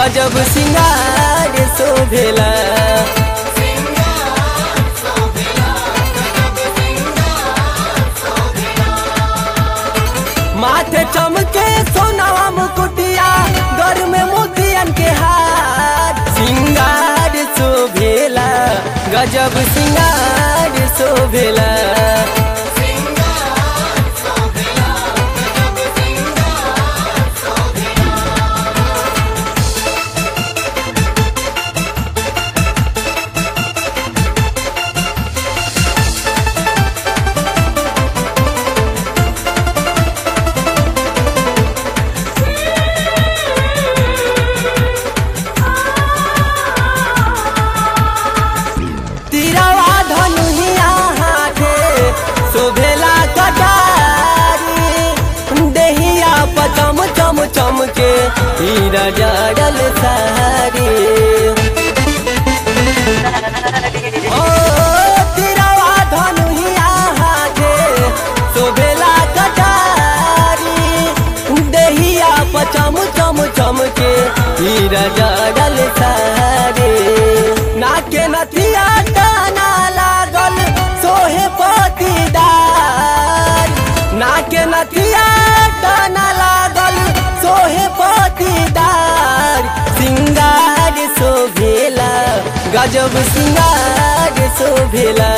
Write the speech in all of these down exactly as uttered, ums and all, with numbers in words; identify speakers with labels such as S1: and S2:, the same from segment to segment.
S1: गजब सिंगार शोभेला। माथे चमके सोनावा मुकुटिया, घर में मोतियन के हार, सिंगार शोभेला गजब सिंगार शोभेला। शोभेला कटारी, देहिया पचम चम चमके हीरा जड़ल सारी। ओ तिरवा धनुहिया हाथे शोभेला कटारी, देहिया पचम चम चमके हीरा जड़ल सारी। नाके नथिया टाना लागल सोहे पटीदार, नाके नथिया टाना लागल सोहे पटीदार, सिंगार शोभेला गजब सिंगार शोभेला।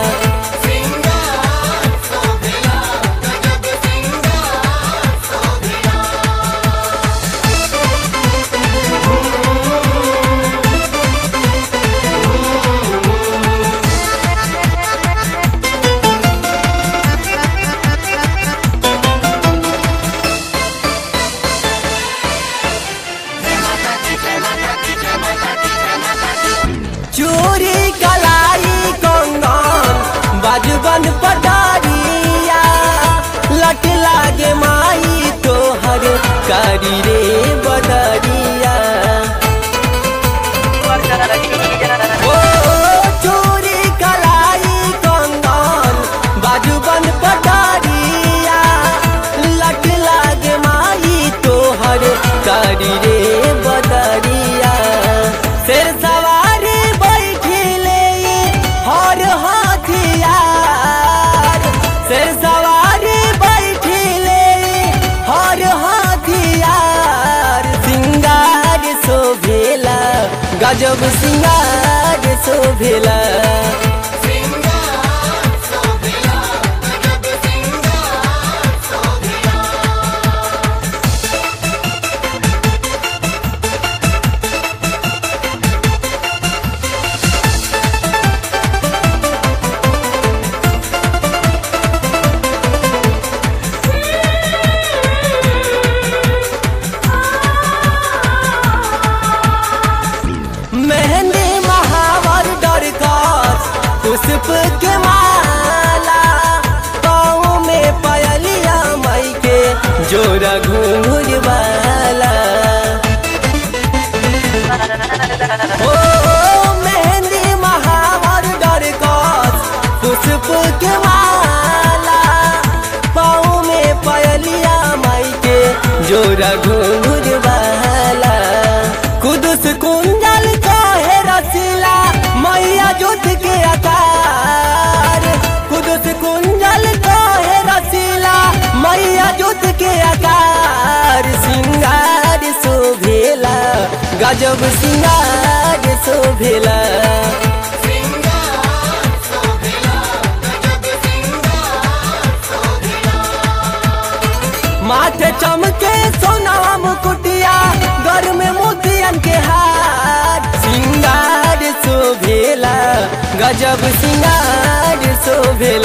S1: चूड़ी कलाई कंगन बाजूबन पटारिया, लट लागे माई तोहर कारी रे बदरिया। ओ चूड़ी कलाई कंगन बाजूबन पटारिया, लट लागे माई तोहर कारी रे बदरिया। शेर सवारी हर हथियार, शेर सवारी बैठिले हर हथियार, सिंगार शोभेला गजब सिंगार शोभेला। मेहंदी महावर डरकस पुष्प के माला, पाँव में पायलिया माई के जोरा घूंघर वाला। ओ मेहंदी महावर डरकस पुष्प के माला, पाँव में पायलिया माई के जोरा घूंघर वाला। कुदुस कुंजल कहे रसीला मैया जुट के आकार, कुदुस कुंजल कहे रसीला मैया जुट के आकार, सिंगार शोभेला गजब सिंगार शोभेला। माथे चमके सोनावा मुकुटिया, घर में मोतियन के हार, सिंगार शोभेला गजब सिंगार शोभेला।